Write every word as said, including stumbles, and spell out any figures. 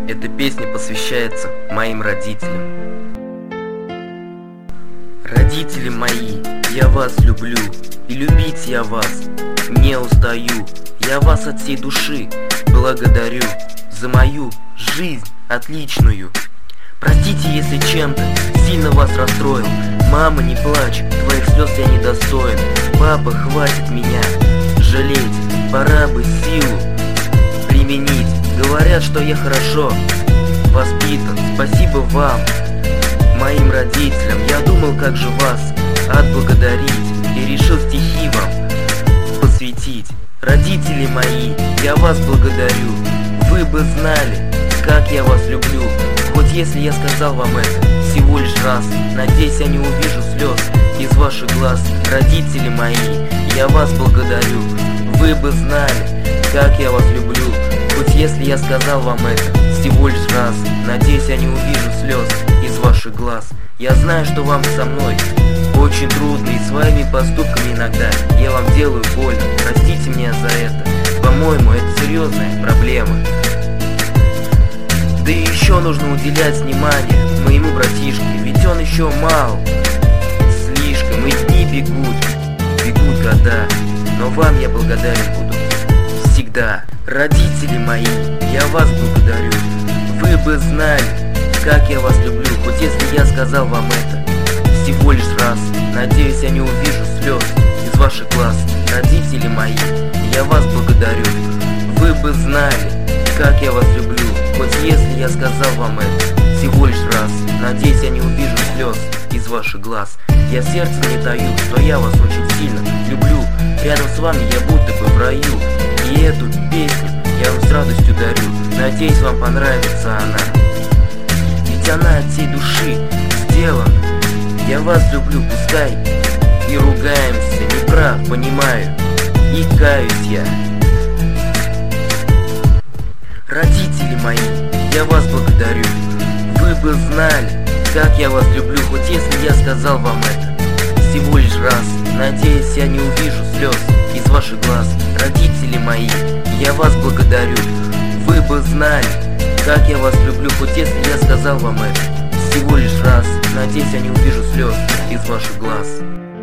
Эта песня посвящается моим родителям. Родители мои, я вас люблю, и любить я вас не устаю. Я вас от всей души благодарю за мою жизнь отличную. Простите, если чем-то сильно вас расстроил. Мама, не плачь, твоих слез я недостоин. Папа, хватит меня жалеть, пора бы силу применить. Говорят, что я хорошо воспитан, спасибо вам, моим родителям. Я думал, как же вас отблагодарить, и решил стихи вам посвятить. Родители мои, я вас благодарю, вы бы знали, как я вас люблю. Хоть если я сказал вам это всего лишь раз, надеюсь, я не увижу слез из ваших глаз. Родители мои, я вас благодарю, вы бы знали, как я вас люблю. Хоть если я сказал вам это всего лишь раз, надеюсь, я не увижу слез из ваших глаз. Я знаю, что вам со мной очень трудно, и своими поступками иногда я вам делаю больно. Простите меня за это, по-моему, это серьезная проблема. Да и еще нужно уделять внимание моему братишке, ведь он еще мал слишком, и дни бегут, бегут года, но вам я благодарен буду всегда. Родители мои, я вас благодарю, вы бы знали, как я вас люблю. Хоть если я сказал вам это всего лишь раз, надеюсь, я не увижу слез из ваших глаз. Родители мои, я вас благодарю, вы бы знали, как я вас люблю. Хоть если я сказал вам это всего лишь раз, надеюсь, я не увижу слез из ваших глаз. Я в сердце не таю, что я вас очень сильно люблю. Рядом с вами я будто бы в раю, и эту песню я вам с радостью дарю. Надеюсь, вам понравится она, ведь она от всей души сделана. Я вас люблю, пускай и ругаемся, не прав, понимаю, и каюсь я. Родители мои, я вас благодарю, вы бы знали, как я вас люблю. Хоть если я сказал вам это всего лишь раз, надеюсь, я не увижу слез из ваших глаз. Родители мои, я вас благодарю, вы бы знали, как я вас люблю. Хоть если я сказал вам это всего лишь раз, надеюсь, я не увижу слез из ваших глаз.